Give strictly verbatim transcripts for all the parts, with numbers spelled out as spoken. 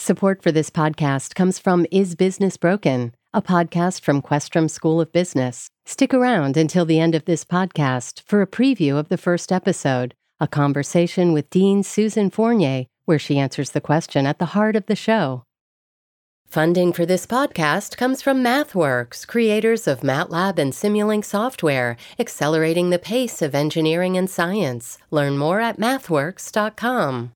Support for this podcast comes from Is Business Broken, a podcast from Questrom School of Business. Stick around until the end of this podcast for a preview of the first episode, a conversation with Dean Susan Fournier, where she answers the question at the heart of the show. Funding for this podcast comes from MathWorks, creators of MATLAB and Simulink software, accelerating the pace of engineering and science. Learn more at mathworks dot com.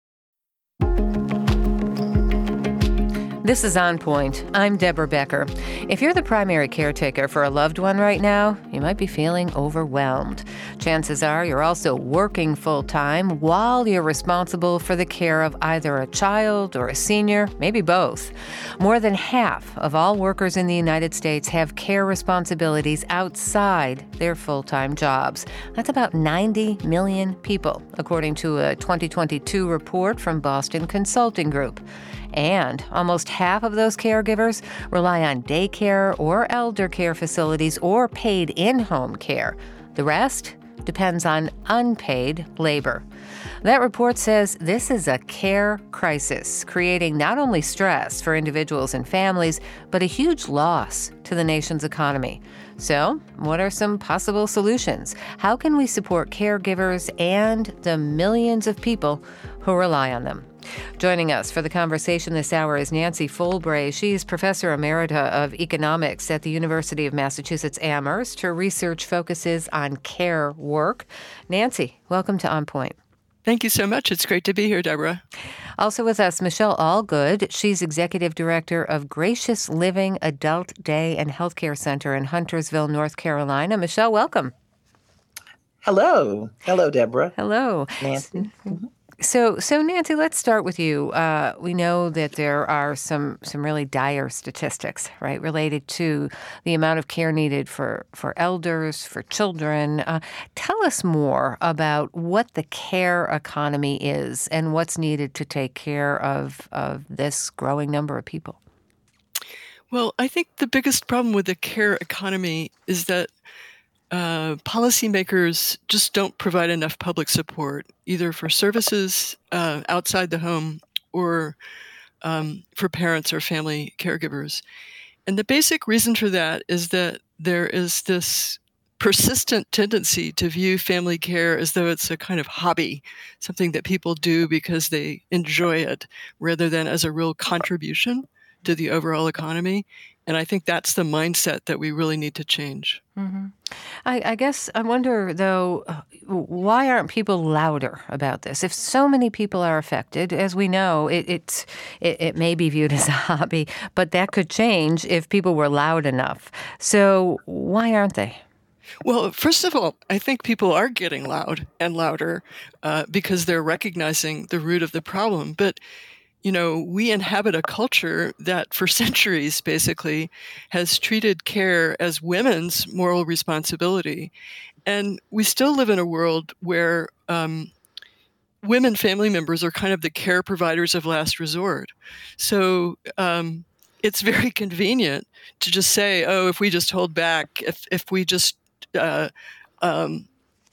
This is On Point. I'm Deborah Becker. If you're the primary caretaker for a loved one right now, you might be feeling overwhelmed. Chances are you're also working full-time while you're responsible for the care of either a child or a senior, maybe both. More than half of all workers in the United States have care responsibilities outside their full-time jobs. That's about ninety million people, according to a twenty twenty-two report from Boston Consulting Group. And almost half of those caregivers rely on daycare or elder care facilities or paid in-home care. The rest depends on unpaid labor. That report says this is a care crisis, creating not only stress for individuals and families, but a huge loss to the nation's economy. So, what are some possible solutions? How can we support caregivers and the millions of people who rely on them? Joining us for the conversation this hour is Nancy Folbray. She's Professor Emerita of Economics at the University of Massachusetts Amherst. Her research focuses on care work. Nancy, welcome to On Point. Thank you so much. It's great to be here, Deborah. Also with us, Michelle Allgood. She's Executive Director of Gracious Living Adult Day and Healthcare Center in Huntersville, North Carolina. Michelle, welcome. Hello. Hello, Deborah. Hello. Nancy. So, so Nancy, let's start with you. Uh, we know that there are some some really dire statistics, right, related to the amount of care needed for, for elders, for children. Uh, tell us more about what the care economy is and what's needed to take care of, of this growing number of people. Well, I think the biggest problem with the care economy is that Uh, policymakers just don't provide enough public support, either for services uh, outside the home or um, for parents or family caregivers. And the basic reason for that is that there is this persistent tendency to view family care as though it's a kind of hobby, something that people do because they enjoy it, rather than as a real contribution to the overall economy. And I think that's the mindset that we really need to change. Mm-hmm. I, I guess I wonder, though, why aren't people louder about this? If so many people are affected, as we know, it, it's, it, it may be viewed as a hobby, but that could change if people were loud enough. So why aren't they? Well, first of all, I think people are getting loud and louder uh, because they're recognizing the root of the problem. But you know, we inhabit a culture that for centuries basically has treated care as women's moral responsibility. And we still live in a world where um, women family members are kind of the care providers of last resort. So um, it's very convenient to just say, oh, if we just hold back, if, if we just uh, um,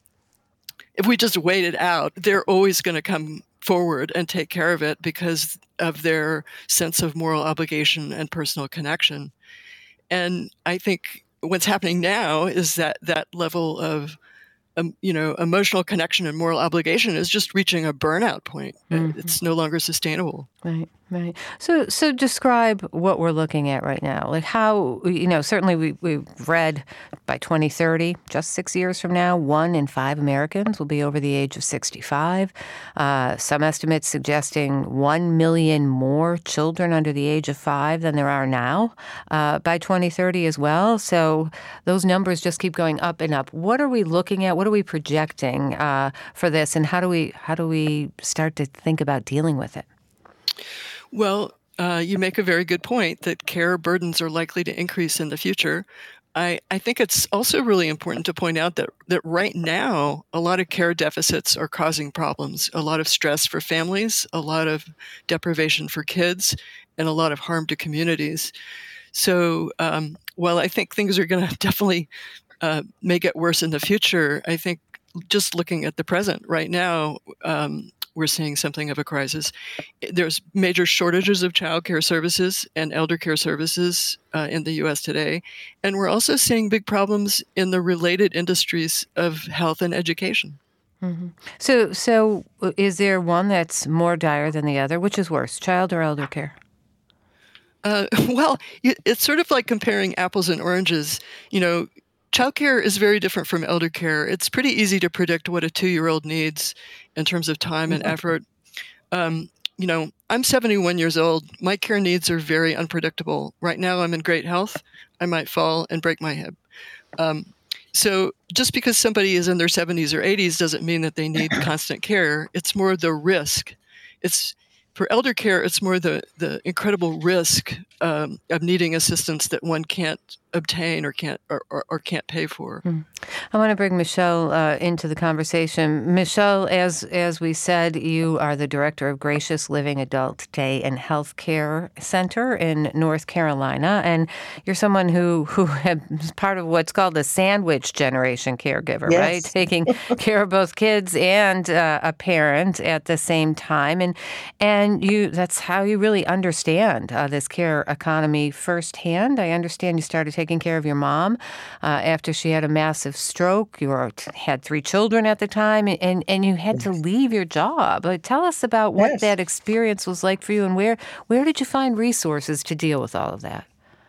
if we just wait it out, they're always going to come forward and take care of it because of their sense of moral obligation and personal connection. And I think what's happening now is that that level of um, you know, emotional connection and moral obligation is just reaching a burnout point. Mm-hmm. It's no longer sustainable. Right, right. So, so describe what we're looking at right now. Like how, you know, certainly we, we've read by twenty thirty, just six years from now, one in five Americans will be over the age of sixty-five. Uh, some estimates suggesting one million more children under the age of five than there are now uh, by twenty thirty as well. So those numbers just keep going up and up. What are we looking at? What are we projecting uh, for this, and how do we how do we start to think about dealing with it? Well, uh, you make a very good point that care burdens are likely to increase in the future. I, I think it's also really important to point out that, that right now, a lot of care deficits are causing problems, a lot of stress for families, a lot of deprivation for kids, and a lot of harm to communities. So um, while I think things are going to definitely uh, make it worse in the future, I think just looking at the present right now, um, we're seeing something of a crisis. There's major shortages of child care services and elder care services uh, in the U S today. And we're also seeing big problems in the related industries of health and education. Mm-hmm. So, so is there one that's more dire than the other? Which is worse, child or elder care? Uh, well, it's sort of like comparing apples and oranges. You know, childcare is very different from elder care. It's pretty easy to predict what a two-year-old needs in terms of time and effort. Um, you know, I'm seventy-one years old. My care needs are very unpredictable. Right now, I'm in great health. I might fall and break my hip. Um, so just because somebody is in their seventies or eighties doesn't mean that they need constant care. It's more the risk. It's For elder care, it's more the, the incredible risk um, of needing assistance that one can't obtain or can't or, or, or can't pay for. Mm. I want to bring Michelle uh, into the conversation. Michelle, as as we said, you are the director of Gracious Living Adult Day and Health Care Center in North Carolina, and you're someone who who is part of what's called the sandwich generation caregiver, Yes. right? Taking care of both kids and uh, a parent at the same time, and and you that's how you really understand uh, this care economy firsthand. I understand you started taking care of your mom uh, after she had a massive stroke. You were, had three children at the time, and, and you had to leave your job. Uh, Tell us about what Yes. that experience was like for you, and where where did you find resources to deal with all of that?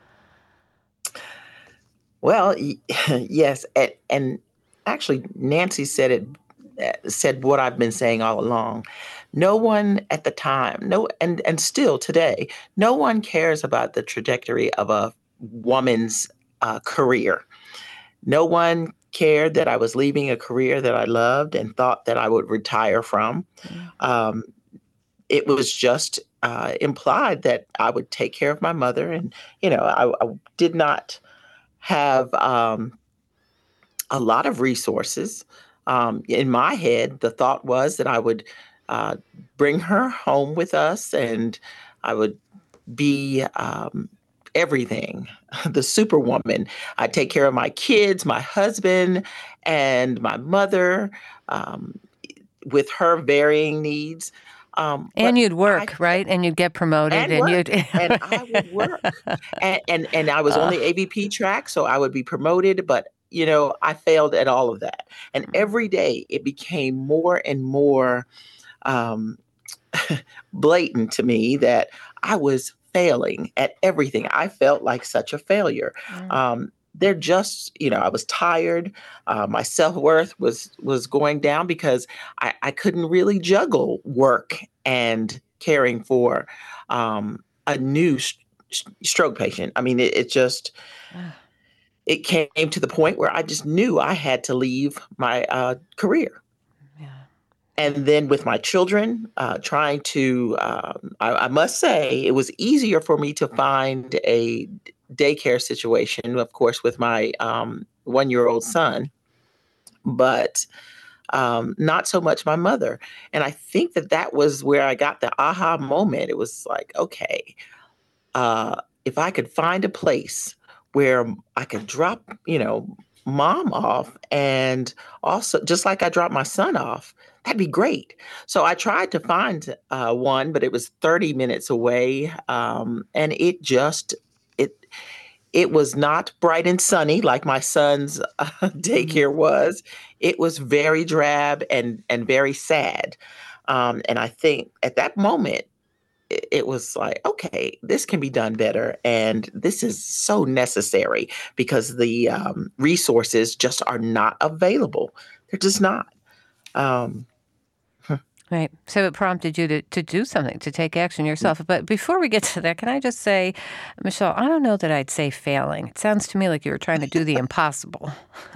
Well, y- yes, and, and actually, Nancy said it. uh, Said what I've been saying all along. No one at the time, no, and and still today, no one cares about the trajectory of a woman's uh, career. No one cared that I was leaving a career that I loved and thought that I would retire from. Um, it was just uh, implied that I would take care of my mother, and you know, I, I did not have um, a lot of resources. Um, in my head, the thought was that I would uh, bring her home with us, and I would be um, everything, the superwoman. I'd take care of my kids, my husband, and my mother, um, with her varying needs. Um, And but you'd I work, right? And you'd get promoted, and and work, you'd and I would work, and and, and I was on the uh, A V P track, so I would be promoted, but you know, I failed at all of that. And every day it became more and more um, blatant to me that I was failing at everything. I felt like such a failure. mm, Um, they're just, you know, I was tired. Uh, my self-worth was was going down because I, I couldn't really juggle work and caring for um, a new s- s- stroke patient. I mean, it, it just ah, it came to the point where I just knew I had to leave my uh, career. yeah. And then with my children, uh, trying to, um, I, I must say, it was easier for me to find a daycare situation, of course, with my um, one year old son, but um, not so much my mother. And I think that that was where I got the aha moment. It was like, okay, uh, if I could find a place where I could drop, you know, mom off and also just like I dropped my son off, that'd be great. So I tried to find uh, one, but it was thirty minutes away. Um, and it just, it, it was not bright and sunny like my son's uh, Mhm. daycare was. It was very drab and, and very sad. Um, and I think at that moment, it it was like, okay, this can be done better. And this is so necessary because the um, resources just are not available. They're just not. Um, Right. So it prompted you to, to do something, to take action yourself. But before we get to that, can I just say, Michelle, I don't know that I'd say failing. It sounds to me like you were trying to do the impossible.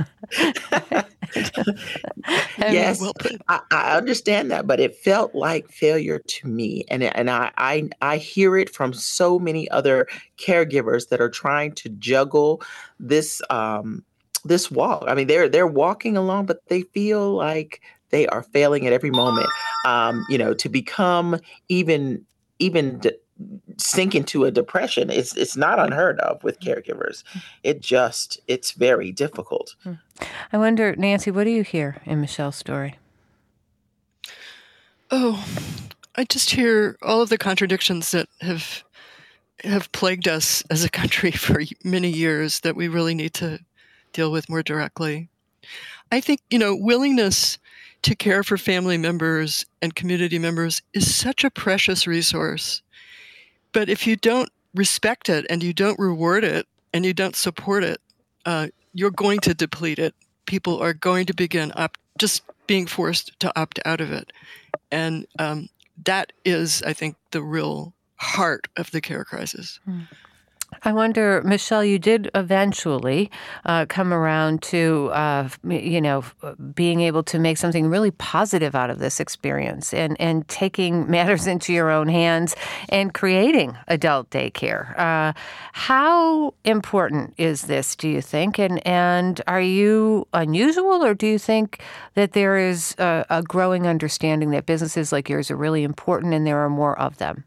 I mean, yes, Well put. I, I understand that, but it felt like failure to me. And, it- and I, I, I hear it from so many other caregivers that are trying to juggle this um, this walk. I mean, they're they're walking along, but they feel like they are failing at every moment. Um, you know, to become even even d- sink into a depression, it's it's not unheard of with caregivers. It just it's very difficult. I wonder, Nancy, what do you hear in Michelle's story? Oh, I just hear all of the contradictions that have have plagued us as a country for many years that we really need to deal with more directly. I think, you know, willingness to care for family members and community members is such a precious resource. But if you don't respect it and you don't reward it and you don't support it, uh, you're going to deplete it. People are going to begin up just being forced to opt out of it. And um, that is, I think, the real heart of the care crisis. Mm. I wonder, Michelle, you did eventually uh, come around to, uh, you know, being able to make something really positive out of this experience and, and taking matters into your own hands and creating adult daycare. Uh, how important is this, do you think? And, and are you unusual, or do you think that there is a, a growing understanding that businesses like yours are really important and there are more of them?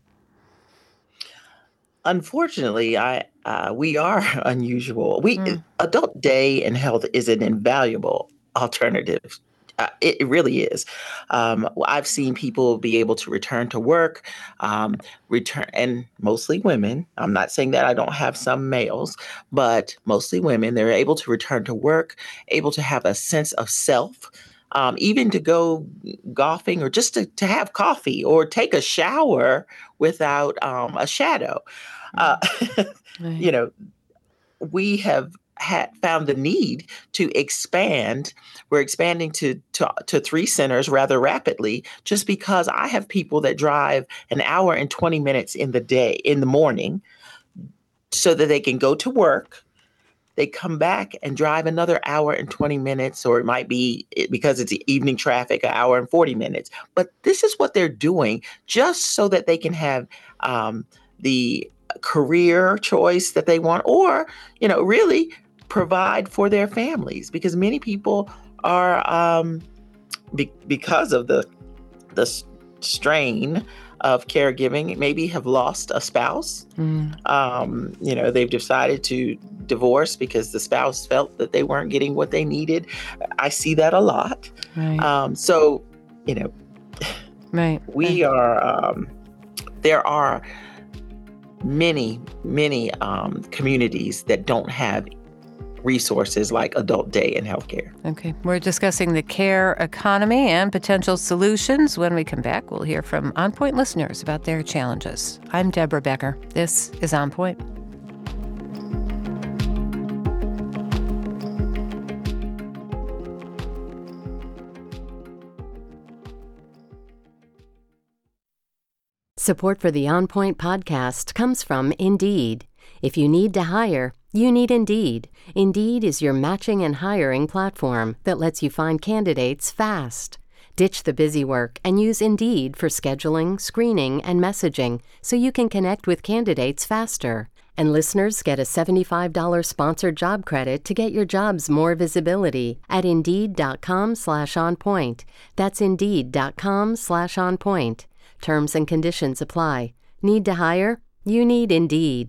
Unfortunately, I uh, we are unusual. We Mm. adult day and health is an invaluable alternative. Uh, it, it really is. Um, I've seen people be able to return to work, um, return, and mostly women. I'm not saying that I don't have some males, but mostly women. They're able to return to work, able to have a sense of self. Um, even to go golfing or just to, to have coffee or take a shower without um, a shadow. Uh, Right. you know, we have had found the need to expand. We're expanding to, to to three centers rather rapidly, just because I have people that drive an hour and twenty minutes in the day, in the morning, so that they can go to work. They come back and drive another hour and twenty minutes, or it might be, because it's evening traffic, an hour and forty minutes. But this is what they're doing just so that they can have um, the career choice that they want, or, you know, really provide for their families. Because many people are, um, be- because of the the strain of caregiving, maybe have lost a spouse. Mm. Um, you know, they've decided to divorce because the spouse felt that they weren't getting what they needed. I see that a lot. Right. Um, so, you know, Right. we are, um, there are many, many um, communities that don't have resources like adult day and healthcare. Okay. We're discussing the care economy and potential solutions. When we come back, we'll hear from On Point listeners about their challenges. I'm Deborah Becker. This is On Point. Support for the On Point podcast comes from Indeed. If you need to hire, you need Indeed. Indeed is your matching and hiring platform that lets you find candidates fast. Ditch the busy work and use Indeed for scheduling, screening, and messaging so you can connect with candidates faster. And listeners get a seventy-five dollars sponsored job credit to get your jobs more visibility at Indeed.com slash on point. That's Indeed.com slash on point. Terms and conditions apply. Need to hire? You need Indeed.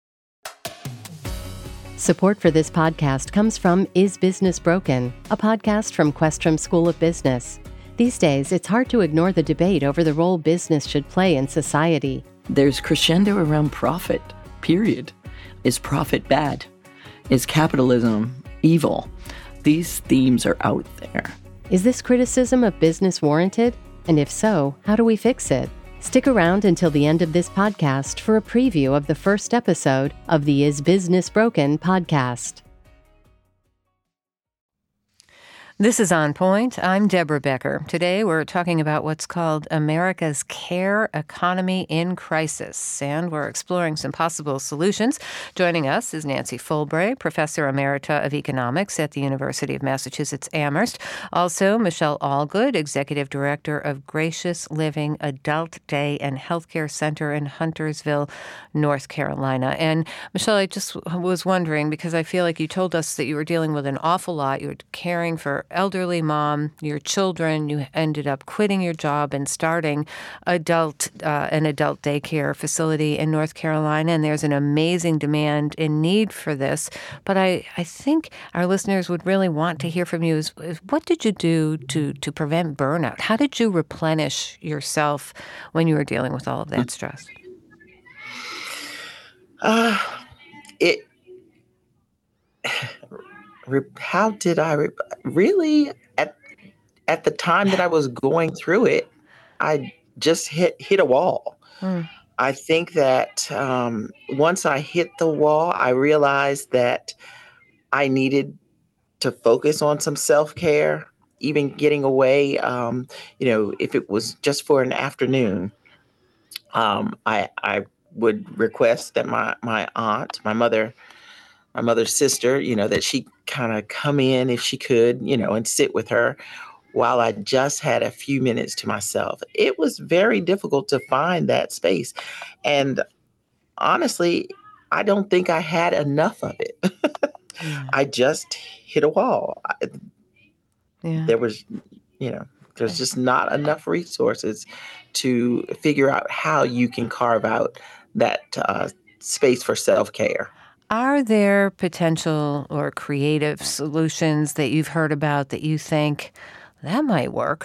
Support for this podcast comes from Is Business Broken?, a podcast from Questrom School of Business. These days, it's hard to ignore the debate over the role business should play in society. There's crescendo around profit, period. Is profit bad? Is capitalism evil? These themes are out there. Is this criticism of business warranted? And if so, how do we fix it? Stick around until the end of this podcast for a preview of the first episode of the Is Business Broken podcast. This is On Point. I'm Deborah Becker. Today we're talking about what's called America's care economy in crisis, and we're exploring some possible solutions. Joining us is Nancy Folbre, Professor Emerita of Economics at the University of Massachusetts Amherst. Also, Michelle Allgood, Executive Director of Gracious Living Adult Day and Healthcare Center in Huntersville, North Carolina. And Michelle, I just was wondering, because I feel like you told us that you were dealing with an awful lot. You were caring for elderly mom, your children, you ended up quitting your job and starting adult uh, an adult daycare facility in North Carolina, and there's an amazing demand and need for this. But I, I think our listeners would really want to hear from you is, is what did you do to, to prevent burnout? How did you replenish yourself when you were dealing with all of that stress? Uh, it. How did I re- really at at the time that I was going through it, I just hit hit a wall. Mm. I think that um, once I hit the wall, I realized that I needed to focus on some self care, even getting away. Um, you know, if it was just for an afternoon, um, I I would request that my my aunt, my mother. my mother's sister, you know, that she kind of come in if she could, you know, and sit with her while I just had a few minutes to myself. It was very difficult to find that space. And honestly, I don't think I had enough of it. Yeah. I just hit a wall. I, Yeah. there was, you know, there's just not enough resources to figure out how you can carve out that uh, space for self-care. Are there potential or creative solutions that you've heard about that you think that might work?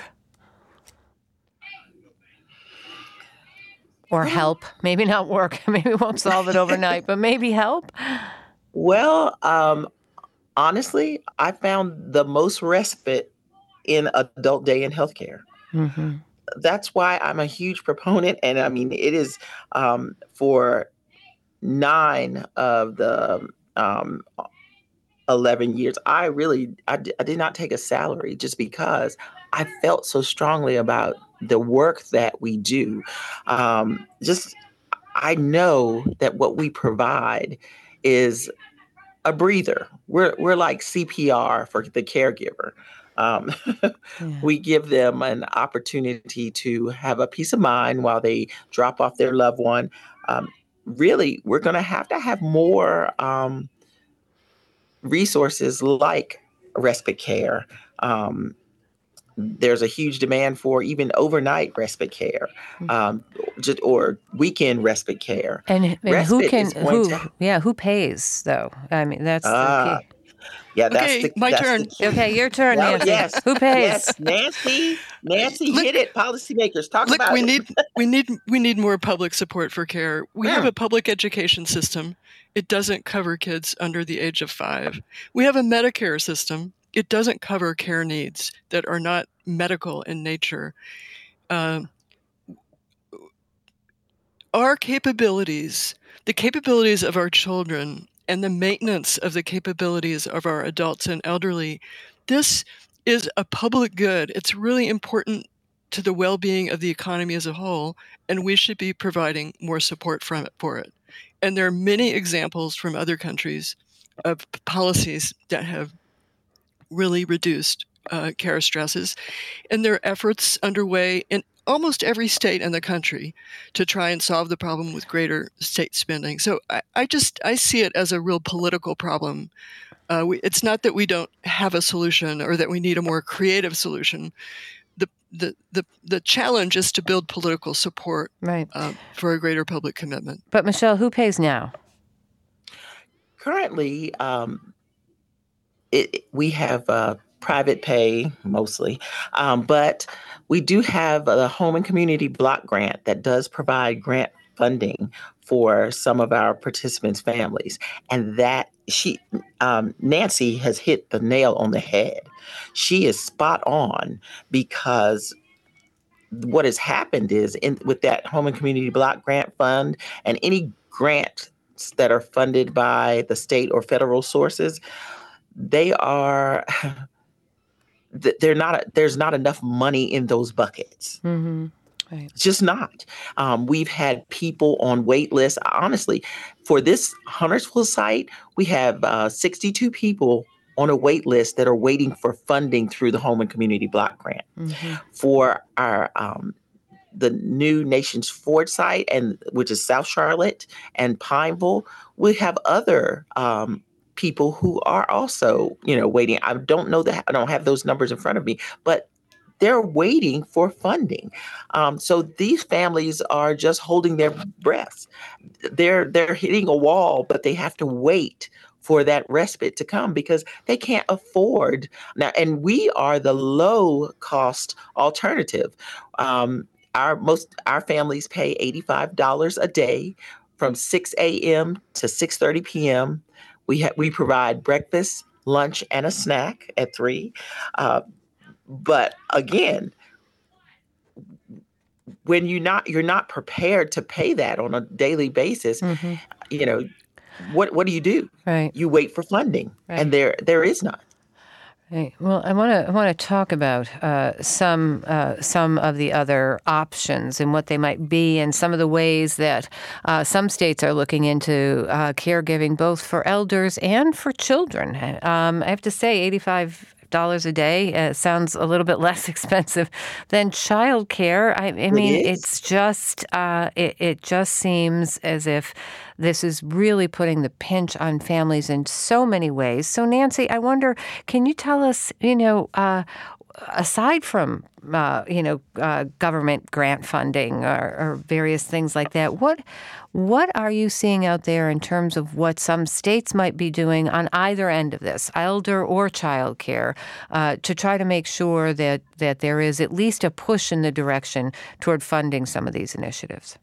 Or help? Maybe not work. Maybe it won't solve it overnight, but maybe help? Well, um, honestly, I found the most respite in adult day in healthcare. Mm-hmm. That's why I'm a huge proponent. And I mean, it is um, for nine of the um, eleven years, I really, I, d- I did not take a salary just because I felt so strongly about the work that we do. Um, just, I know that what we provide is a breather. We're we're like C P R for the caregiver. Um, Yeah. we give them an opportunity to have a peace of mind while they drop off their loved one. Um, really, we're going to have to have more um, resources like respite care. Um, there's a huge demand for even overnight respite care, um, just or weekend respite care. And and who Respite can is going who to yeah who pays though? I mean that's the ah key. yeah that's Okay, the my that's turn. the key. Okay, your turn, Well, Nancy. yes, Who pays? yes, Nancy, Nancy, Look, hit it. Policymakers, talk look, about we it. need we need we need more public support for care. We have Mm. a public education system. It doesn't cover kids under the age of five. We have a Medicare system. It doesn't cover care needs that are not medical in nature. Um, our capabilities, the capabilities of our children, and the maintenance of the capabilities of our adults and elderly, this is a public good. It's really important to the well-being of the economy as a whole, and we should be providing more support from it for it. And there are many examples from other countries of policies that have really reduced uh, care stresses, and there are efforts underway in almost every state in the country to try and solve the problem with greater state spending. So I, I just I see it as a real political problem. Uh, we, it's not that we don't have a solution or that we need a more creative solution. The the the, the challenge is to build political support Right. uh, for a greater public commitment. But Michelle, who pays now? Currently, um, it, we have uh, private pay mostly, um, but we do have the Home and Community Block Grant that does provide grant funding for some of our participants' families, and that she, um, Nancy, has hit the nail on the head. She is spot on because what has happened is in with that Home and Community Block Grant Fund and any grants that are funded by the state or federal sources, they are they're not there's not enough money in those buckets. Mm-hmm. Right. It's just not. Um, we've had people on wait lists. Honestly, for this Huntersville site, we have uh, sixty-two people on a wait list that are waiting for funding through the Home and Community Block Grant. Mm-hmm. For our um, the new Nations Ford site, and which is South Charlotte and Pineville, we have other um, people who are also, you know, waiting. I don't know that I don't have those numbers in front of me, but they're waiting for funding. Um, so these families are just holding their breaths. They're they're hitting a wall, but they have to wait for that respite to come because they can't afford now. And we are the low cost alternative. Um, our most our families pay eighty-five dollars a day from six a.m. to six thirty p.m. We ha- we provide breakfast, lunch, and a snack at three. Uh, but again, when you're not you're not prepared to pay that on a daily basis, Mm-hmm. you know, what what do you do? Right. You wait for funding, Right. and there there is none. Right. Well, I want to I want to talk about uh, some uh, some of the other options and what they might be, and some of the ways that uh, some states are looking into uh, caregiving, both for elders and for children. Um, I have to say, eighty-five dollars a day uh, sounds a little bit less expensive than childcare. I, I mean, is. it's just uh, it, it just seems as if this is really putting the pinch on families in so many ways. So, Nancy, I wonder, can you tell us, you know, uh, aside from uh, you know uh, government grant funding or, or various things like that, what what are you seeing out there in terms of what some states might be doing on either end of this, elder or child care, uh, to try to make sure that that there is at least a push in the direction toward funding some of these initiatives?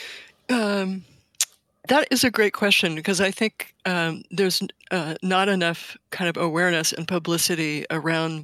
Um, that is a great question because I think um, there's uh, not enough kind of awareness and publicity around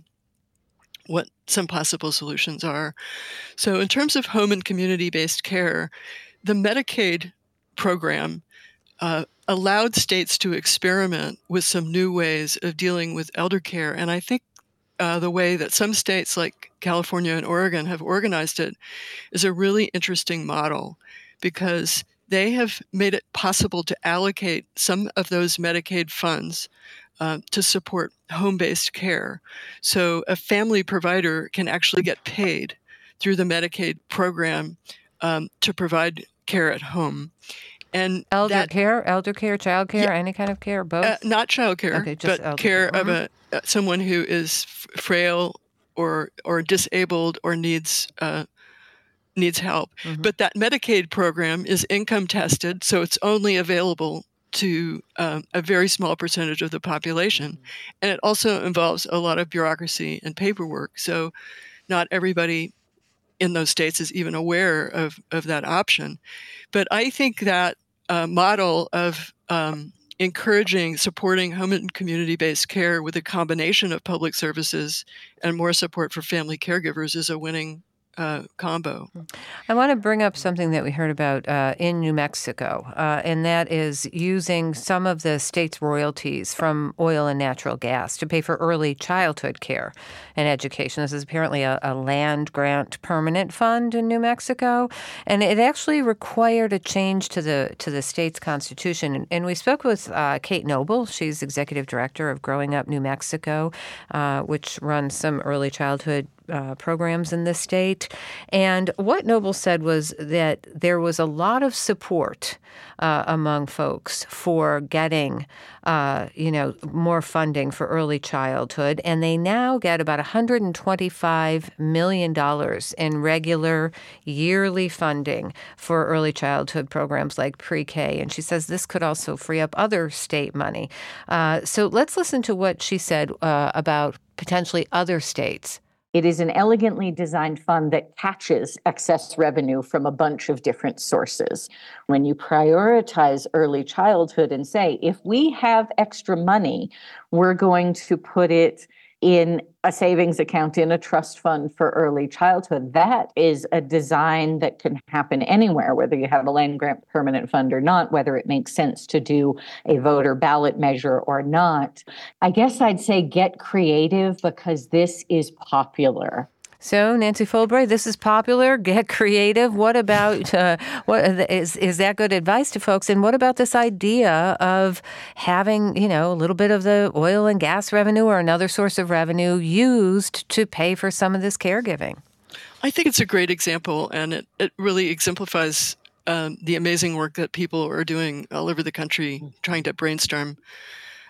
what some possible solutions are. So in terms of home and community-based care, the Medicaid program uh, allowed states to experiment with some new ways of dealing with elder care. And I think uh, the way that some states like California and Oregon have organized it is a really interesting model because they have made it possible to allocate some of those Medicaid funds Uh, to support home-based care. So a family provider can actually get paid through the Medicaid program um, to provide care at home. And Elder that, care, elder care, child care, Yeah. any kind of care, both? uh, not child care, Okay, just but elder care care. of a uh, someone who is f- frail or or disabled or needs uh, needs help. Mhm. But that Medicaid program is income tested, so it's only available to um, a very small percentage of the population. And it also involves a lot of bureaucracy and paperwork. So not everybody in those states is even aware of, of that option. But I think that uh, model of um, encouraging, supporting home and community-based care with a combination of public services and more support for family caregivers is a winning Uh, combo. I want to bring up something that we heard about uh, in New Mexico, uh, and that is using some of the state's royalties from oil and natural gas to pay for early childhood care and education. This is apparently a, a land grant permanent fund in New Mexico, and it actually required a change to the to the state's constitution. And, and we spoke with uh, Kate Noble. She's executive director of Growing Up New Mexico, uh, which runs some early childhood Uh, programs in the state. And what Noble said was that there was a lot of support uh, among folks for getting, uh, you know, more funding for early childhood. And they now get about one hundred twenty-five million dollars in regular yearly funding for early childhood programs like pre-K. And she says this could also free up other state money. Uh, so let's listen to what she said uh, about potentially other states. It is an elegantly designed fund that catches excess revenue from a bunch of different sources. When you prioritize early childhood and say, if we have extra money, we're going to put it in a savings account, in a trust fund for early childhood, that is a design that can happen anywhere, whether you have a land grant permanent fund or not, whether it makes sense to do a voter ballot measure or not. I guess I'd say get creative because this is popular. So, Nancy Folbright, this is popular. Get creative. What about uh, what is is that good advice to folks? And what about this idea of having, you know, a little bit of the oil and gas revenue or another source of revenue used to pay for some of this caregiving? I think it's a great example, and it, it really exemplifies um, the amazing work that people are doing all over the country trying to brainstorm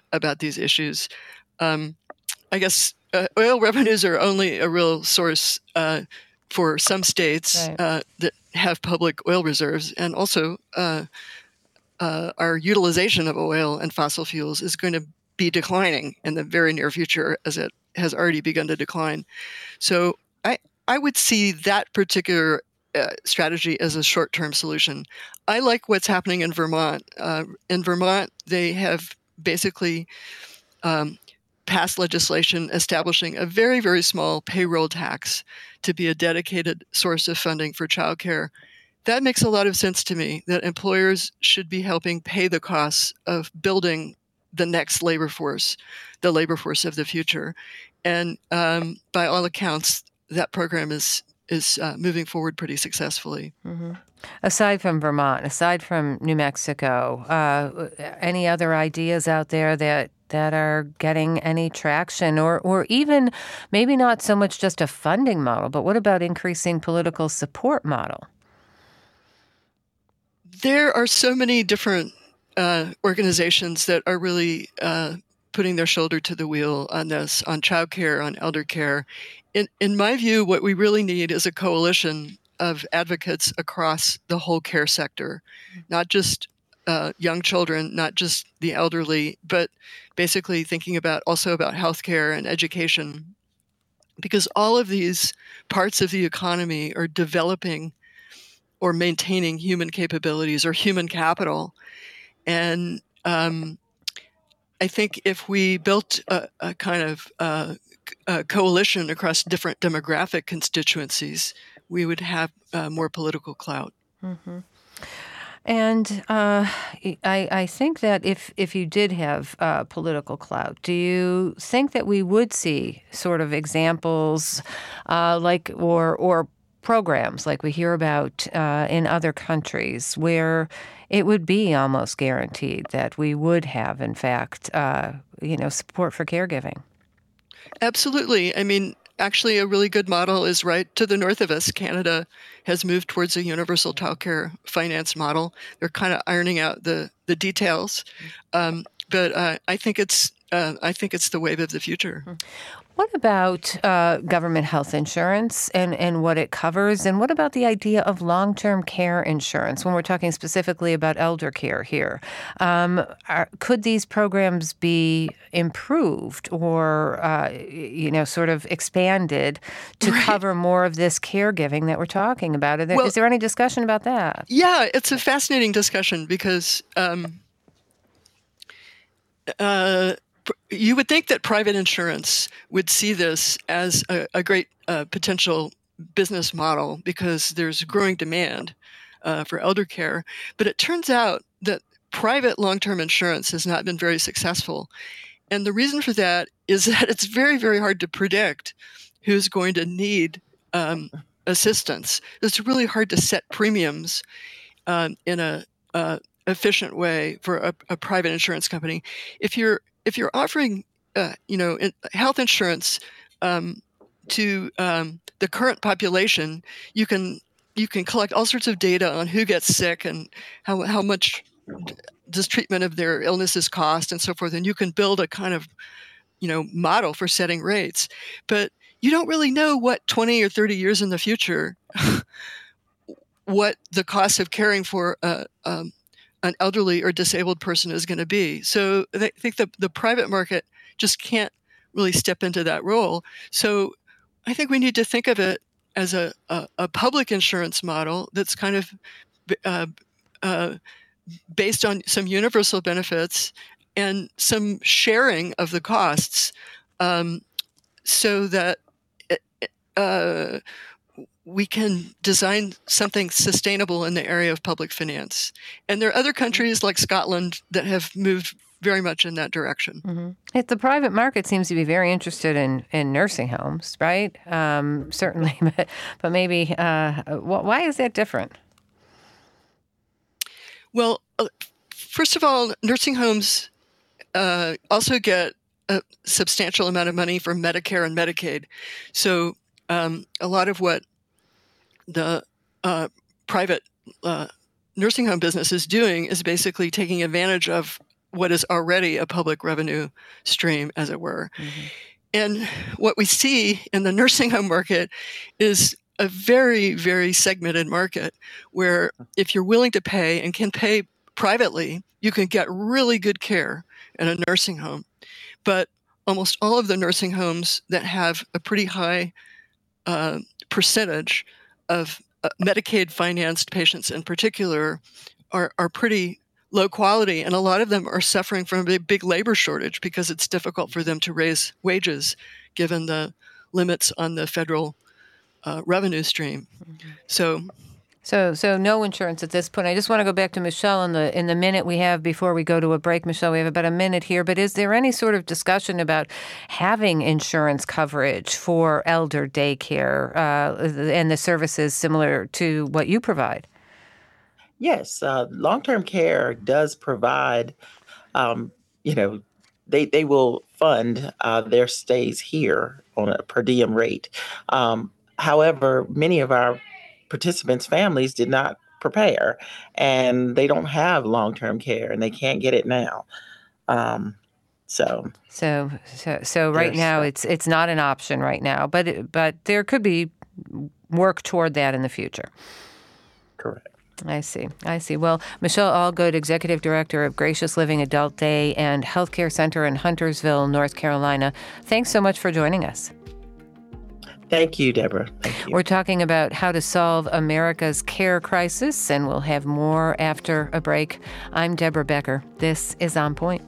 about these issues. Um, I guess uh, oil revenues are only a real source uh, for some states Right. uh, that have public oil reserves, and also uh, uh, our utilization of oil and fossil fuels is going to be declining in the very near future, as it has already begun to decline. So I I would see that particular uh, strategy as a short-term solution. I like what's happening in Vermont. Uh, in Vermont, they have basically um, passed legislation establishing a very, very small payroll tax to be a dedicated source of funding for childcare. That makes a lot of sense to me, that employers should be helping pay the costs of building the next labor force, the labor force of the future. And um, by all accounts, that program is is uh, moving forward pretty successfully. Mm-hmm. Aside from Vermont, aside from New Mexico, uh, any other ideas out there that that are getting any traction, or or even maybe not so much just a funding model, but what about increasing political support model? There are so many different uh, organizations that are really uh, putting their shoulder to the wheel on this, on childcare, on elder care. In, in my view, what we really need is a coalition of advocates across the whole care sector, not just uh, young children, not just the elderly, but basically thinking about also about healthcare and education, because all of these parts of the economy are developing or maintaining human capabilities or human capital. And um, I think if we built a, a kind of uh, a coalition across different demographic constituencies, we would have uh, more political clout. Mm-hmm. And uh, I, I think that if if you did have uh, political clout, do you think that we would see sort of examples uh, like or or programs like we hear about uh, in other countries where it would be almost guaranteed that we would have, in fact, uh, you know, support for caregiving? Absolutely. I mean, actually, a really good model is right to the north of us. Canada has moved towards a universal childcare finance model. They're kind of ironing out the the details, um, but uh, I think it's uh, I think it's the wave of the future. What about uh, government health insurance and, and what it covers? And what about the idea of long-term care insurance when we're talking specifically about elder care here? Um, are, could these programs be improved or, uh, you know, sort of expanded to Right. cover more of this caregiving that we're talking about? Are there, Well- is there any discussion about that? Yeah, it's a fascinating discussion because um, uh, pr- you would think that private insurance would see this as a, a great uh, potential business model because there's growing demand uh, for elder care. But it turns out that private long-term insurance has not been very successful. And the reason for that is that it's very, very hard to predict who's going to need um, assistance. It's really hard to set premiums um, in a uh, efficient way for a, a private insurance company. If you're if you're offering, uh, you know, in, health insurance um, to um, the current population, you can you can collect all sorts of data on who gets sick and how how much does treatment of their illnesses cost and so forth, and you can build a kind of, you know, model for setting rates. But you don't really know what twenty or thirty years in the future what the cost of caring for a, um, an elderly or disabled person is going to be. So I think the, the private market just can't really step into that role. So I think we need to think of it as a, a, a public insurance model that's kind of uh, uh, based on some universal benefits and some sharing of the costs um, so that uh, we can design something sustainable in the area of public finance. And there are other countries like Scotland that have moved very much in that direction. Mm-hmm. It, the private market seems to be very interested in, in nursing homes, right? Um, certainly, but, but maybe, uh, why is that different? Well, uh, first of all, nursing homes uh, also get a substantial amount of money from Medicare and Medicaid. So um, a lot of what the uh, private uh, nursing home business is doing is basically taking advantage of what is already a public revenue stream, as it were. Mm-hmm. And what we see in the nursing home market is a very, very segmented market where if you're willing to pay and can pay privately, you can get really good care in a nursing home. But almost all of the nursing homes that have a pretty high uh, percentage of uh, Medicaid-financed patients in particular are, are pretty low quality, and a lot of them are suffering from a big, big labor shortage because it's difficult for them to raise wages given the limits on the federal uh, revenue stream. Mm-hmm. So, so, so no insurance at this point. I just want to go back to Michelle in the in the minute we have before we go to a break. Michelle, we have about a minute here, but is there any sort of discussion about having insurance coverage for elder daycare uh, and the services similar to what you provide? Yes, uh, long-term care does provide, um, you know, they, they will fund uh, their stays here on a per diem rate. Um, however, many of our participants' families did not prepare, and they don't have long-term care, and they can't get it now. Um, so, so, so, so right now it's it's not an option right now, but it, but there could be work toward that in the future. Correct. I see. I see. Well, Michelle Allgood, Executive Director of Gracious Living Adult Day and Healthcare Center in Huntersville, North Carolina, thanks so much for joining us. Thank you, Deborah. Thank you. We're talking about how to solve America's care crisis, and we'll have more after a break. I'm Deborah Becker. This is On Point.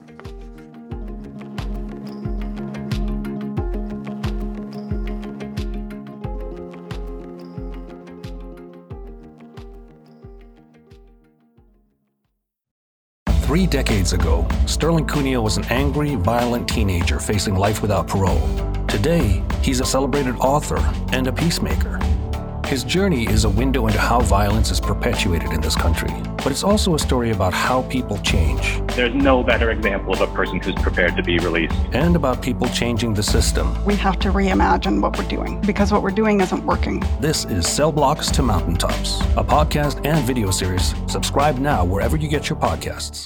Three decades ago, Sterling Cuneo was an angry, violent teenager facing life without parole. Today, he's a celebrated author and a peacemaker. His journey is a window into how violence is perpetuated in this country, but it's also a story about how people change. There's no better example of a person who's prepared to be released. And about people changing the system. We have to reimagine what we're doing, because what we're doing isn't working. This is Cell Blocks to Mountaintops, a podcast and video series. Subscribe now wherever you get your podcasts.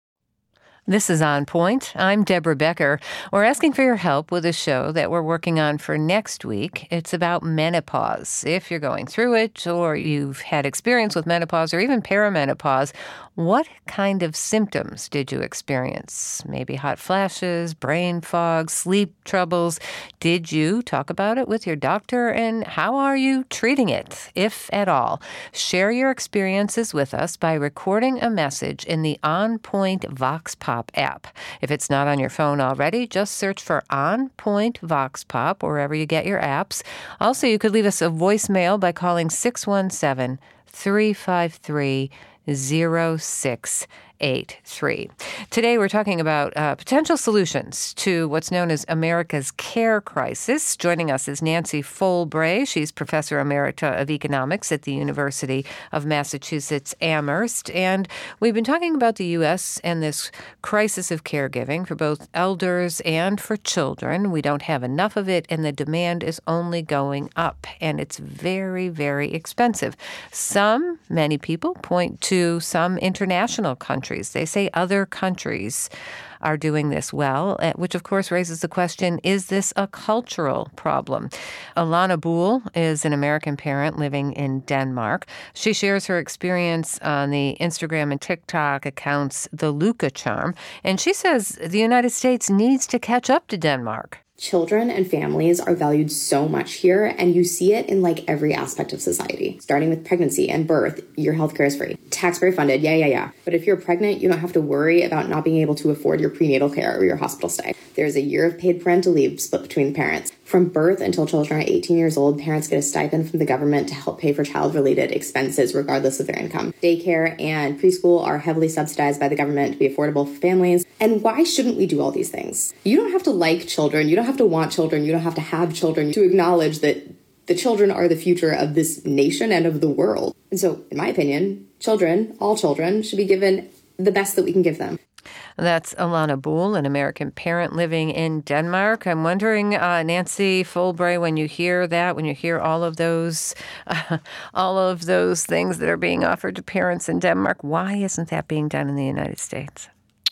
This is On Point. I'm Deborah Becker. We're asking for your help with a show that we're working on for next week. It's about menopause. If you're going through it, or you've had experience with menopause, or even perimenopause, what kind of symptoms did you experience? Maybe hot flashes, brain fog, sleep troubles. Did you talk about it with your doctor, and how are you treating it, if at all? Share your experiences with us by recording a message in the On Point Vox Pop app. If it's not on your phone already, just search for On Point Vox Pop wherever you get your apps. Also, you could leave us a voicemail by calling six one seven, three five three, zero six eight three. Today, we're talking about uh, potential solutions to what's known as America's care crisis. Joining us is Nancy Folbray. She's Professor Emerita of Economics at the University of Massachusetts Amherst. And we've been talking about the U S and this crisis of caregiving for both elders and for children. We don't have enough of it, and the demand is only going up, and it's very, very expensive. Some, many people, point to some international countries. They say other countries are doing this well, which of course raises the question, is this a cultural problem? Alana Buhl is an American parent living in Denmark. She shares her experience on the Instagram and TikTok accounts The Luca Charm, and she says the United States needs to catch up to Denmark. Children and families are valued so much here, and you see it in like every aspect of society. Starting with pregnancy and birth, your healthcare is free. Taxpayer funded, yeah, yeah, yeah. But if you're pregnant, you don't have to worry about not being able to afford your prenatal care or your hospital stay. There's a year of paid parental leave split between the parents. From birth until children are eighteen years old, parents get a stipend from the government to help pay for child-related expenses regardless of their income. Daycare and preschool are heavily subsidized by the government to be affordable for families. And why shouldn't we do all these things? You don't have to like children. You don't have to want children. You don't have to have children to acknowledge that the children are the future of this nation and of the world. And so, in my opinion, children, all children, should be given the best that we can give them. That's Alana Buhl, an American parent living in Denmark. I'm wondering, uh, Nancy Folbray, when you hear that, when you hear all of those, uh, all of those things that are being offered to parents in Denmark, why isn't that being done in the United States?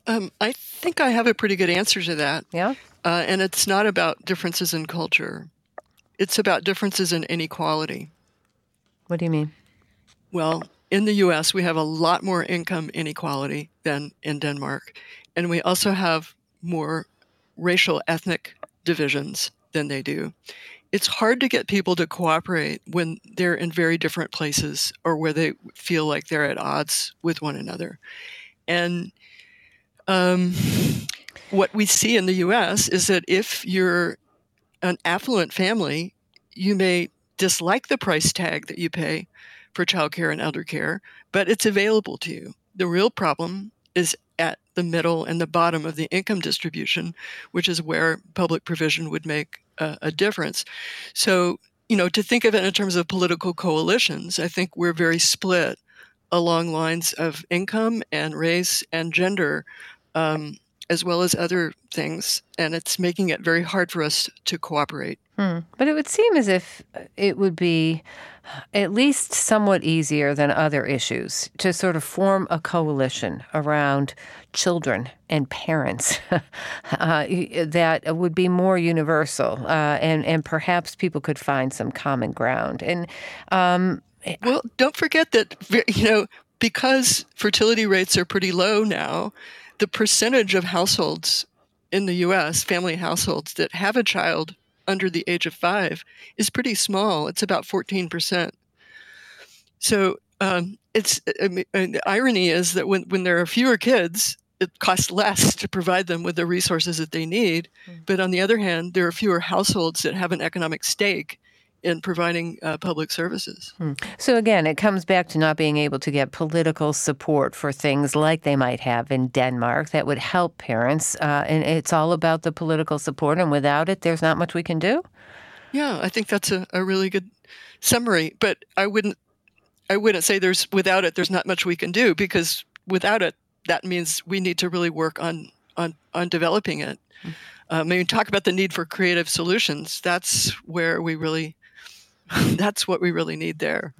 Um, I think I have a pretty good answer to that. Yeah? Uh, and it's not about differences in culture. It's about differences in inequality. What do you mean? Well, in the U S, we have a lot more income inequality than in Denmark. And we also have more racial ethnic divisions than they do. It's hard to get people to cooperate when they're in very different places or where they feel like they're at odds with one another. And um, what we see in the U S is that if you're an affluent family, you may dislike the price tag that you pay for childcare and elder care, but it's available to you. The real problem is at the middle and the bottom of the income distribution, which is where public provision would make a, a difference. So, you know, to think of it in terms of political coalitions, I think we're very split along lines of income and race and gender, um, as well as other things, and it's making it very hard for us to cooperate. Hmm. But it would seem as if it would be at least somewhat easier than other issues to sort of form a coalition around children and parents uh, that would be more universal, uh, and, and perhaps people could find some common ground. And um, well, don't forget that, you know, because fertility rates are pretty low now, the percentage of households in the U S, family households, that have a child under the age of five is pretty small. It's about fourteen percent. So um, it's I mean, the irony is that when, when there are fewer kids, it costs less to provide them with the resources that they need. Mm. But on the other hand, there are fewer households that have an economic stake in providing uh, public services. Hmm. So again, it comes back to not being able to get political support for things like they might have in Denmark that would help parents. Uh, and it's all about the political support. And without it, there's not much we can do. Yeah, I think that's a, a really good summary. But I wouldn't I wouldn't say there's without it, there's not much we can do, because without it, that means we need to really work on on, on developing it. Hmm. Um, I mean, talk about the need for creative solutions. That's where we really That's what we really need there.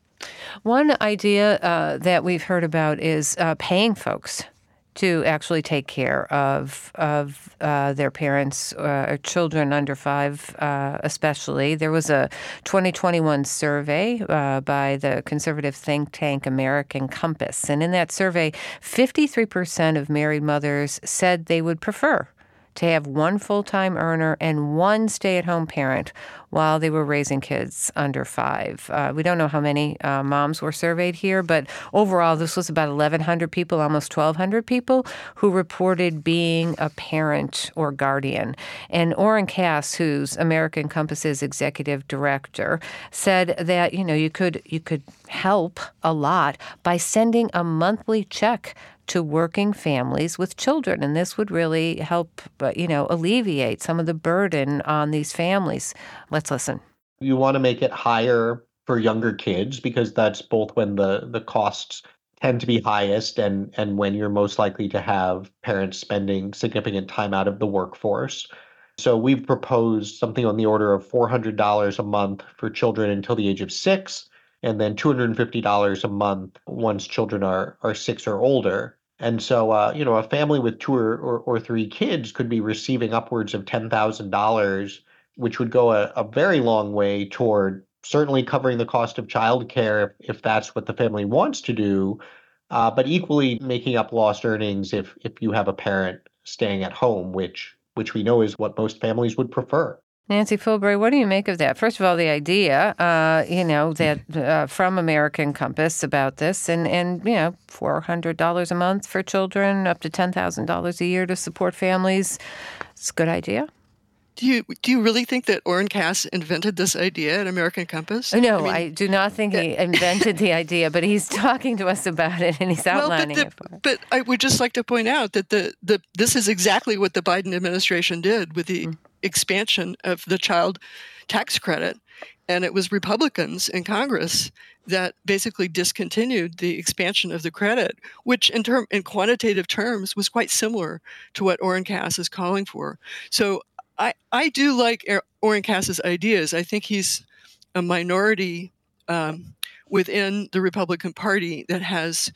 One idea uh, that we've heard about is uh, paying folks to actually take care of of uh, their parents uh, or children under five, uh, especially. There was a twenty twenty-one survey uh, by the conservative think tank American Compass, and in that survey, fifty-three percent of married mothers said they would prefer to have one full-time earner and one stay-at-home parent while they were raising kids under five. Uh, we don't know how many uh, moms were surveyed here, but overall, this was about eleven hundred people, almost twelve hundred people who reported being a parent or guardian. And Oren Cass, who's American Compass's executive director, said that, you know, you could you could help a lot by sending a monthly check to working families with children. And this would really help, you know, alleviate some of the burden on these families. Let's listen. You want to make it higher for younger kids because that's both when the, the costs tend to be highest and, and when you're most likely to have parents spending significant time out of the workforce. So we've proposed something on the order of four hundred dollars a month for children until the age of six, and then two hundred fifty dollars a month once children are, are six or older. And so, uh, you know, a family with two or, or, or three kids could be receiving upwards of ten thousand dollars, which would go a, a very long way toward certainly covering the cost of childcare if, if that's what the family wants to do, uh, but equally making up lost earnings if if you have a parent staying at home, which which we know is what most families would prefer. Nancy Fulbright, what do you make of that? First of all, the idea, uh, you know, that uh, from American Compass about this, and, and you know, four hundred dollars a month for children, up to ten thousand dollars a year to support families. It's a good idea. Do you do you really think that Oren Cass invented this idea at American Compass? No, I, mean, I do not think he invented the idea, but he's talking to us about it and he's outlining well, but the, it for us. But I would just like to point out that the, the this is exactly what the Biden administration did with the mm. expansion of the child tax credit. And it was Republicans in Congress that basically discontinued the expansion of the credit, which in term in quantitative terms was quite similar to what Oren Cass is calling for. So I, I do like Oren Cass's ideas. I think he's a minority um, within the Republican Party that has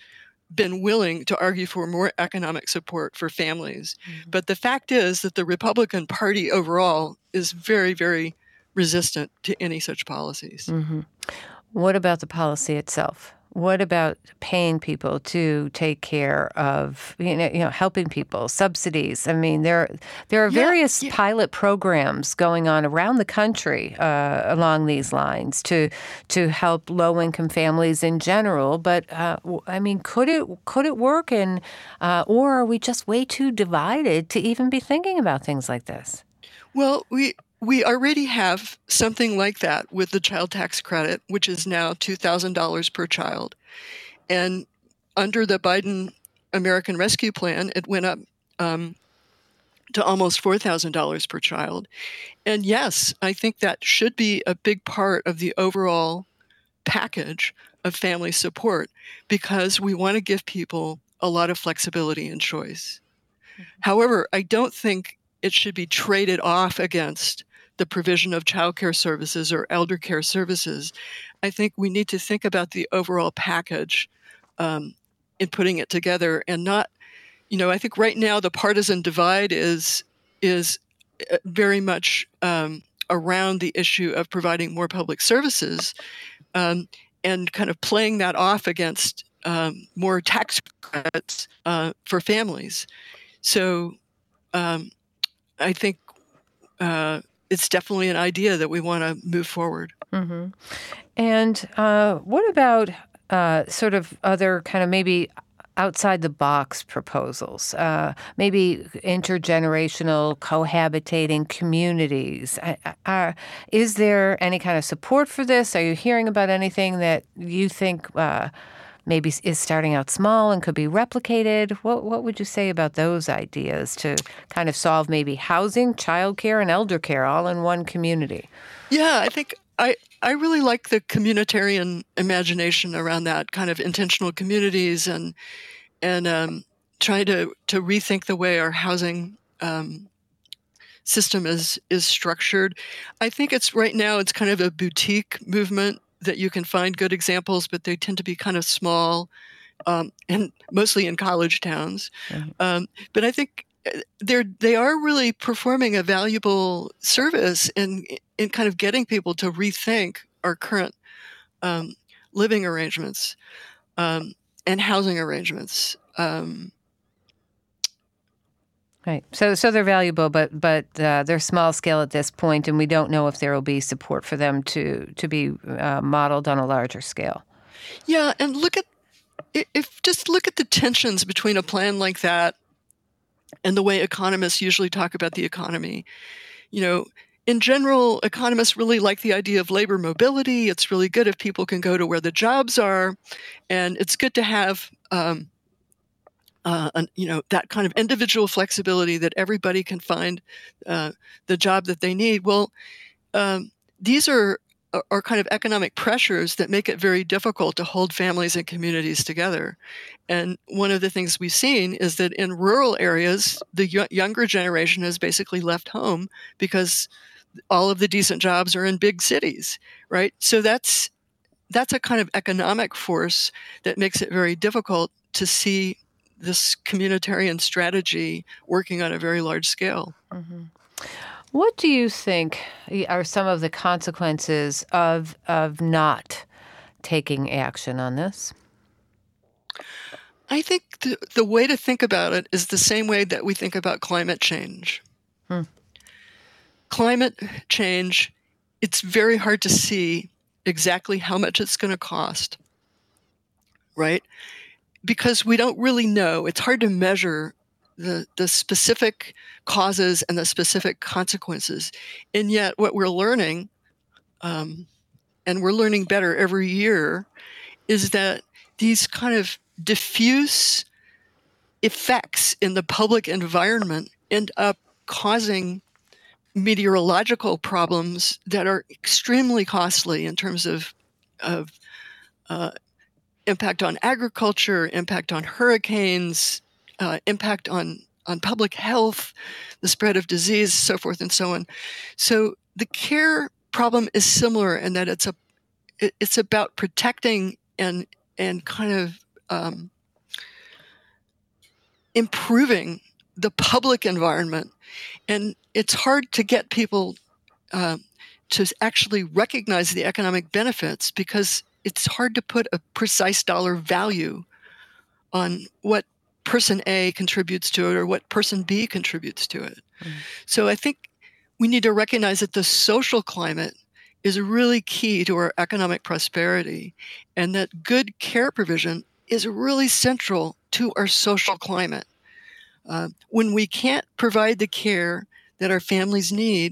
been willing to argue for more economic support for families. Mm-hmm. But the fact is that the Republican Party overall is very, very resistant to any such policies. Mm-hmm. What about the policy itself? What about paying people to take care of, you know, you know, helping people, subsidies? I mean, there there are yeah, various yeah. pilot programs going on around the country uh, along these lines to to help low-income families in general. But uh, I mean, could it could it work? And uh, or are we just way too divided to even be thinking about things like this? Well, we. We already have something like that with the child tax credit, which is now two thousand dollars per child. And under the Biden American Rescue Plan, it went up um, to almost four thousand dollars per child. And yes, I think that should be a big part of the overall package of family support, because we want to give people a lot of flexibility and choice. Mm-hmm. However, I don't think it should be traded off against the provision of child care services or elder care services. I think we need to think about the overall package um, in putting it together, and not, you know, I think right now the partisan divide is is very much um, around the issue of providing more public services, um, and kind of playing that off against um, more tax credits uh, for families. So um, I think uh, it's definitely an idea that we want to move forward. Mm-hmm. And uh, what about uh, sort of other kind of maybe outside the box proposals, uh, maybe intergenerational cohabitating communities? Uh, is there any kind of support for this? Are you hearing about anything that you think uh, maybe is starting out small and could be replicated? What what would you say about those ideas to kind of solve maybe housing, childcare, and elder care all in one community? Yeah, I think I, I really like the communitarian imagination around that, kind of intentional communities, and and um, trying to, to rethink the way our housing um, system is is structured. I think it's right now it's kind of a boutique movement that you can find good examples, but they tend to be kind of small, um, and mostly in college towns. Mm-hmm. Um, but I think they're they are really performing a valuable service in in kind of getting people to rethink our current um, living arrangements um, and housing arrangements. Um, Right. So, so they're valuable, but but uh, they're small scale at this point, and we don't know if there will be support for them to to be uh, modeled on a larger scale. Yeah, and look at if just look at the tensions between a plan like that and the way economists usually talk about the economy. You know, in general, economists really like the idea of labor mobility. It's really good if people can go to where the jobs are, and it's good to have. Um, Uh, and, you know, that kind of individual flexibility that everybody can find uh, the job that they need. Well, um, these are are kind of economic pressures that make it very difficult to hold families and communities together. And one of the things we've seen is that in rural areas, the y- younger generation has basically left home because all of the decent jobs are in big cities, right? So that's that's a kind of economic force that makes it very difficult to see this communitarian strategy working on a very large scale. Mm-hmm. What do you think are some of the consequences of of not taking action on this? I think the, the way to think about it is the same way that we think about climate change. Hmm. Climate change, it's very hard to see exactly how much it's going to cost, right? Because we don't really know. It's hard to measure the, the specific causes and the specific consequences. And yet what we're learning, um, and we're learning better every year, is that these kind of diffuse effects in the public environment end up causing meteorological problems that are extremely costly in terms of, of uh, impact on agriculture, impact on hurricanes, uh, impact on, on public health, the spread of disease, so forth and so on. So the care problem is similar in that it's a it, it's about protecting and and kind of um, improving the public environment. And it's hard to get people uh, to actually recognize the economic benefits because it's hard to put a precise dollar value on what person A contributes to it or what person B contributes to it. Mm. So I think we need to recognize that the social climate is really key to our economic prosperity, and that good care provision is really central to our social climate. Uh, when we can't provide the care that our families need,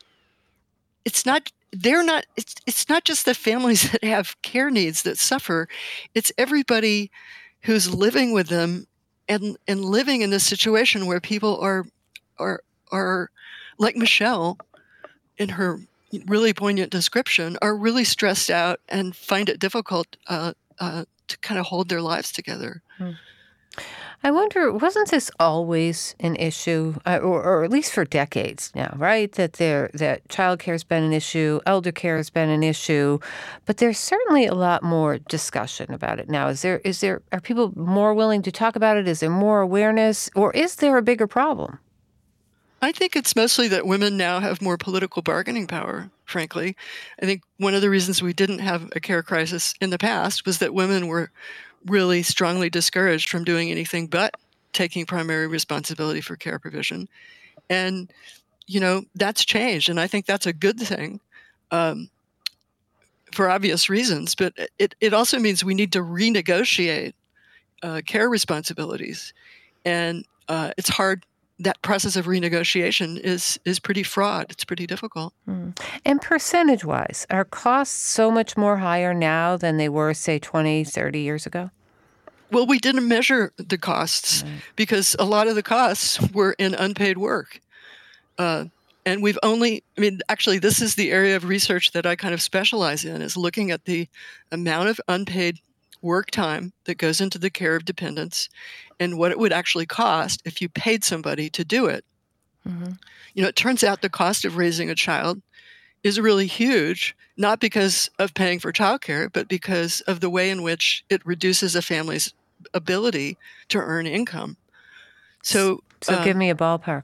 it's not they're not it's it's not just the families that have care needs that suffer. It's everybody who's living with them and and living in this situation where people are are are like Michelle in her really poignant description, are really stressed out and find it difficult uh, uh, to kind of hold their lives together. Hmm. I wonder, wasn't this always an issue, uh, or, or at least for decades now, right? That there, that childcare has been an issue, elder care has been an issue, but there's certainly a lot more discussion about it now. Is there, is there, are people more willing to talk about it? Is there more awareness, or is there a bigger problem? I think it's mostly that women now have more political bargaining power, frankly. I think one of the reasons we didn't have a care crisis in the past was that women were really strongly discouraged from doing anything but taking primary responsibility for care provision. And, you know, that's changed. And I think that's a good thing um, for obvious reasons. But it, it also means we need to renegotiate uh, care responsibilities. And uh, it's hard. That process of renegotiation is is pretty fraught. It's pretty difficult. Mm. And percentage-wise, are costs so much more higher now than they were, say, twenty, thirty years ago? Well, we didn't measure the costs right. because a lot of the costs were in unpaid work. Uh, and we've only, I mean, actually, this is the area of research that I kind of specialize in, is looking at the amount of unpaid work time that goes into the care of dependents and what it would actually cost if you paid somebody to do it. Mm-hmm. You know, it turns out the cost of raising a child is really huge, not because of paying for childcare, but because of the way in which it reduces a family's ability to earn income. So, so uh, give me a ballpark.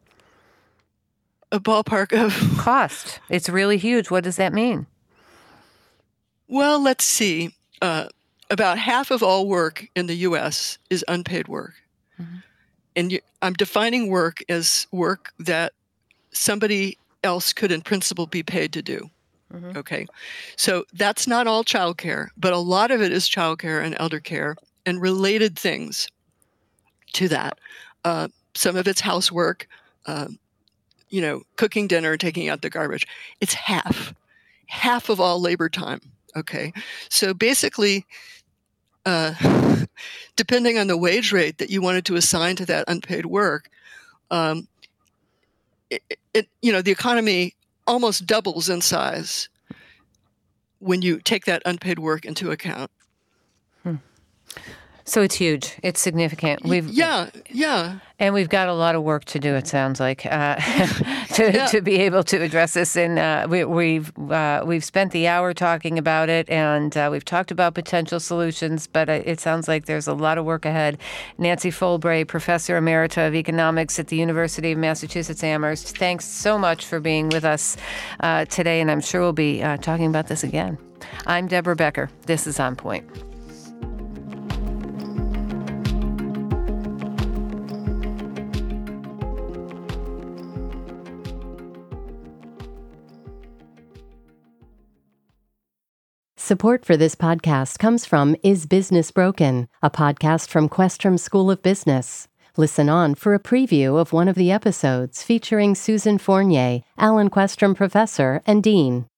A ballpark of cost. It's really huge. What does that mean? Well, let's see. Uh, About half of all work in the U S is unpaid work. Mm-hmm. And you, I'm defining work as work that somebody else could in principle be paid to do. Mm-hmm. Okay. So that's not all childcare, but a lot of it is childcare and elder care and related things to that. Uh, some of it's housework, uh, you know, cooking dinner, taking out the garbage. It's half, half of all labor time. Okay. So basically, Uh, depending on the wage rate that you wanted to assign to that unpaid work, um, it, it, you know, the economy almost doubles in size when you take that unpaid work into account. Hmm. So it's huge. It's significant. We've yeah, yeah, and we've got a lot of work to do. It sounds like uh, to yeah. to be able to address this. And uh, we, we've uh, we've spent the hour talking about it, and uh, we've talked about potential solutions. But it sounds like there's a lot of work ahead. Nancy Folbre, Professor Emerita of Economics at the University of Massachusetts Amherst. Thanks so much for being with us uh, today, and I'm sure we'll be uh, talking about this again. I'm Deborah Becker. This is On Point. Support for this podcast comes from Is Business Broken, a podcast from Questrom School of Business. Listen on for a preview of one of the episodes featuring Susan Fournier, Alan Questrom Professor and Dean.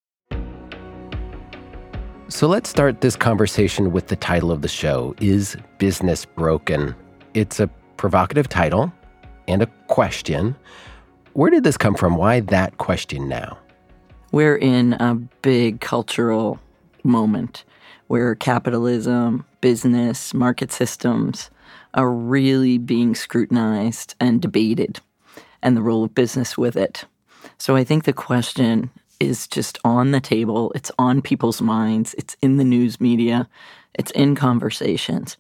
So let's start this conversation with the title of the show, Is Business Broken? It's a provocative title and a question. Where did this come from? Why that question now? We're in a big cultural moment where capitalism, business, market systems are really being scrutinized and debated, and the role of business with it. So I think the question is just on the table. It's on people's minds. It's in the news media. It's in conversations.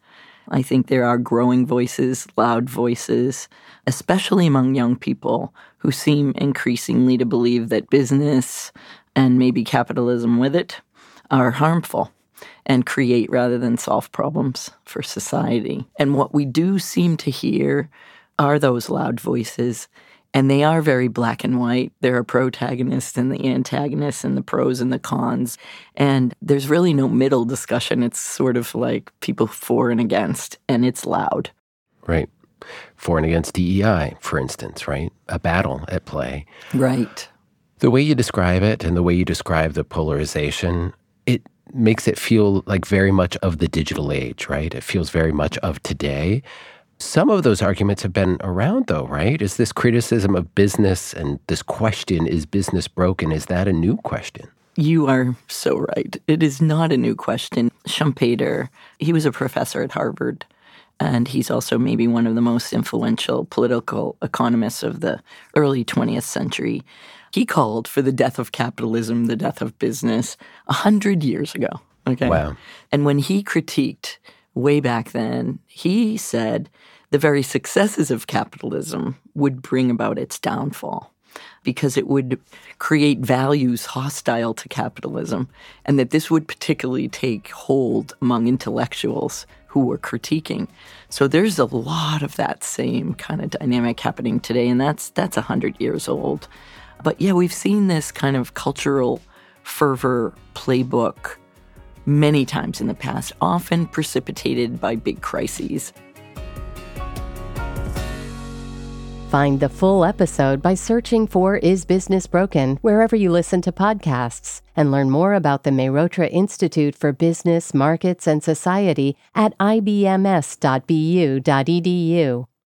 I think there are growing voices, loud voices, especially among young people who seem increasingly to believe that business and maybe capitalism with it are harmful and create rather than solve problems for society. And what we do seem to hear are those loud voices, and they are very black and white. There are protagonists and the antagonists and the pros and the cons, and there's really no middle discussion. It's sort of like people for and against, and it's loud. Right. For and against D E I, for instance, right? A battle at play. Right. The way you describe it and the way you describe the polarization, it makes it feel like very much of the digital age, right? It feels very much of today. Some of those arguments have been around, though, right? Is this criticism of business and this question, is business broken, is that a new question? You are so right. It is not a new question. Schumpeter, he was a professor at Harvard, and he's also maybe one of the most influential political economists of the early twentieth century. He called for the death of capitalism, the death of business, a hundred years ago. Okay. Wow. And when he critiqued way back then, he said the very successes of capitalism would bring about its downfall because it would create values hostile to capitalism, and that this would particularly take hold among intellectuals who were critiquing. So there's a lot of that same kind of dynamic happening today, and that's that's a hundred years old. But yeah, we've seen this kind of cultural fervor playbook many times in the past, often precipitated by big crises. Find the full episode by searching for Is Business Broken wherever you listen to podcasts, and learn more about the Mehrotra Institute for Business, Markets, and Society at I B M S dot B U dot E D U.